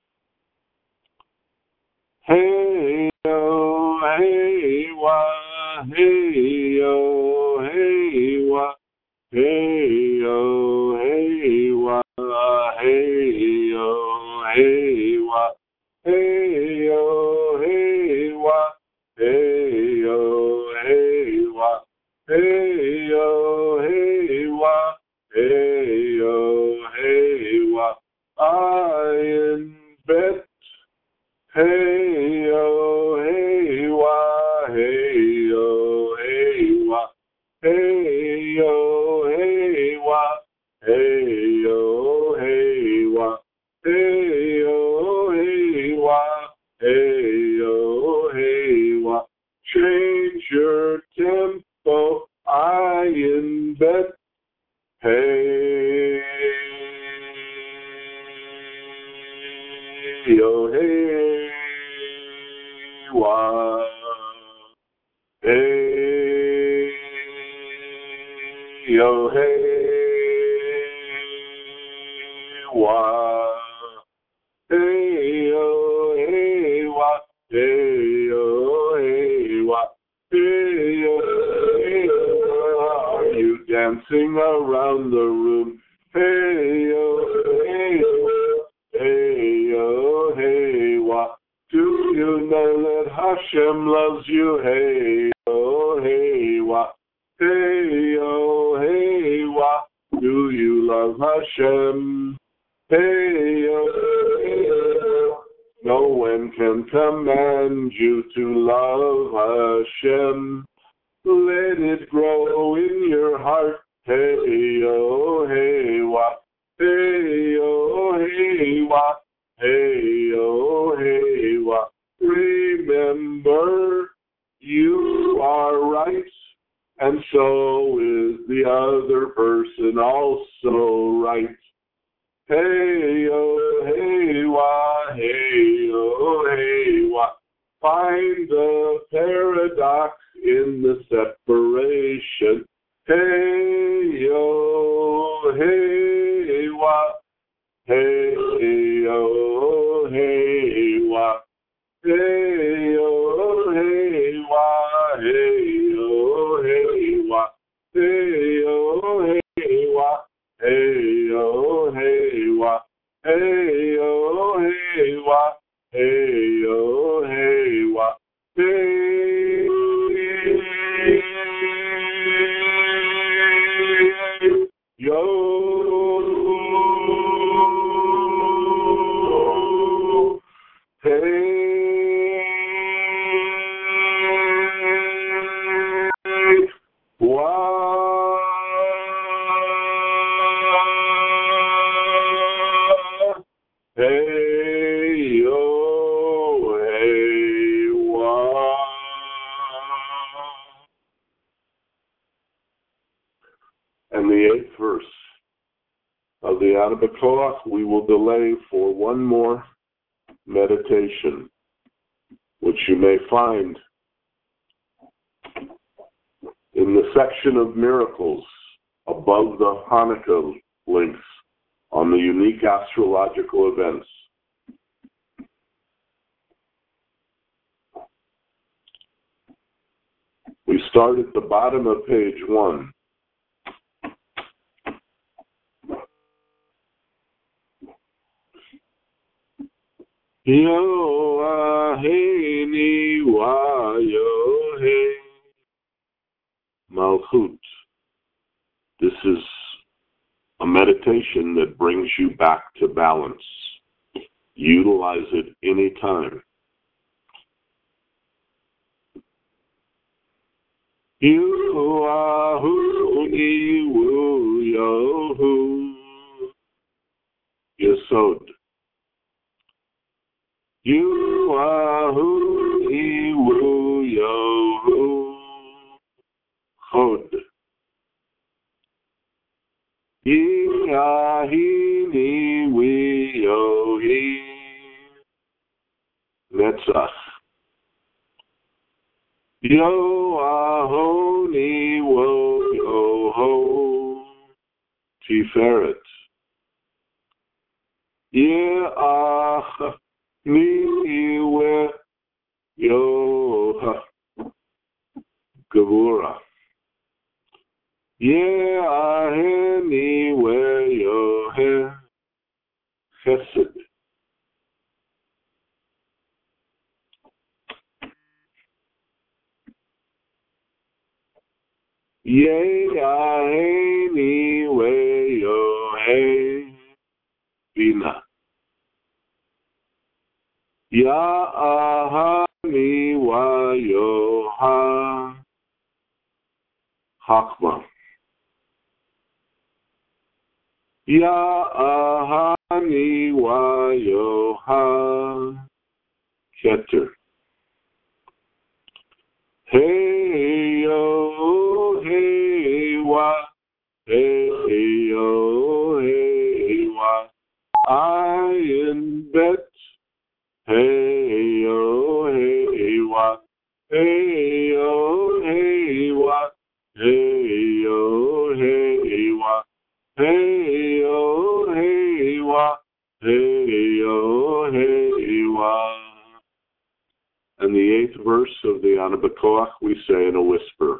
Hey Yo, Hey Wa, Hey Yo, Hey Wa, Hey Yo, Hey Wa, Hey Yo, Hey Wa, Hey Yo, Hey Wa, Hey Yo, Hey Wa, Hey Yo, Hey Wa, Hey Yo, Hey Wa, Ayin Bet, Hey Yo, Hey Wa, Hey Yo, Hey Wa, Hey Yo, Hey Wa, Hey Yo, Hey Wa, Hey Yo, Hey Wa, Hey Yo, Hey Wa. Change your tempo, Ayin Bet, Hey Yo, Hey Wa. wa. Hey oh hey wa. Hey oh hey wa. Hey oh hey wa. Are you dancing around the room? Hey oh hey wa. Hey oh hey wa. Do you know that Hashem loves you? Hey oh hey wa. Hey oh hey wa. Do you love Hashem? Hey oh hey oh. No one can command you to love Hashem. Let it grow in your heart. Hey oh hey wa. Hey oh hey wa. Hey oh hey wa. Remember, you are right, and so is the other person also right. Hey oh hey wa. Hey oh hey wa. Find the paradox in the separation. Hey oh hey wa. Hey oh hey wa. Hey oh hey wa. Hey oh hey wa. Hey oh hey wa. Hey oh hey wa. Hey oh hey wa. Hey oh hey wa. Hey yo. And the 8th verse of the Ana B'Koach we will delay for one more meditation, which you may find in the section of miracles above the Hanukkah links on the unique astrological events. We start at the bottom of page 1. Yo aheni wa yo hey Malchut. This is a meditation that brings you back to balance. Utilize it anytime. You are who you yo who Yesod. You are who you yo who Chod. Ye ahini we yo he Netzach. Yo ahoni wo yo ho Tiferet. Ye ach mi we yo Gevura. Ye aheni we yo he Chesed. Ye aheni we yo he Bina. Ya ahani wa yo ha Hakma. Ya ahani wa yo ha Keter. Hey yo hey wa. Hey yo hey wa. I in bet. Hey yo hey wa. Hey yo hey wa. Hey yo hey wa. hey-o, hey-wa, hey-o, hey-wa. And the 8th verse of the Anabakoach we say in a whisper.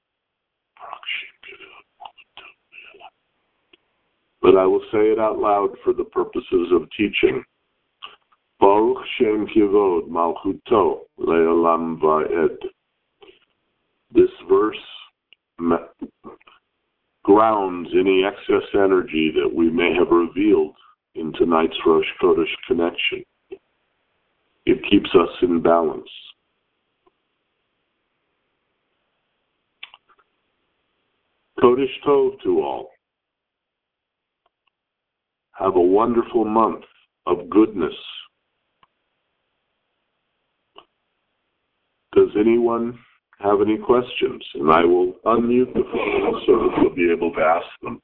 But I will say it out loud for the purposes of teaching. Baruch Shem Kivod Malchuto Le'olam Va'ed. This verse grounds any excess energy that we may have revealed in tonight's Rosh Chodesh connection. It keeps us in balance. Kodesh Tov to all. Have a wonderful month of goodness. Does anyone have any questions? And I will unmute the phone so that you'll be able to ask them.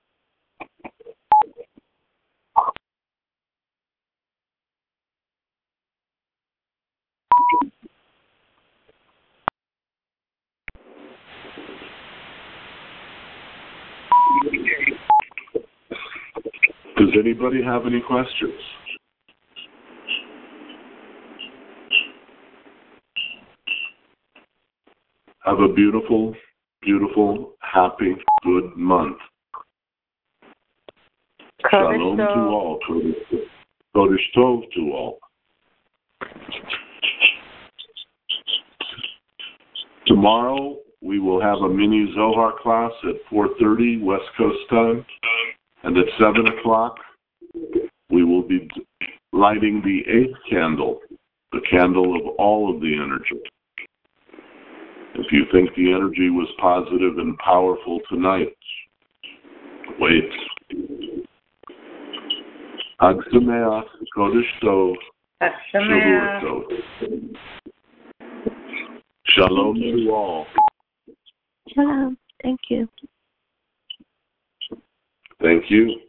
Does anybody have any questions? Have a beautiful, beautiful, happy, good month. Shalom to all. Kodesh Tov to all. Tomorrow we will have a mini Zohar class at 4:30 West Coast time. And at 7 o'clock, we will be lighting the 8th candle, the candle of all of the energy. If you think the energy was positive and powerful tonight, wait. Hag Sameach, Kodesh Tov, Shavua Tov. Shalom to all. Shalom. Thank you. Thank you.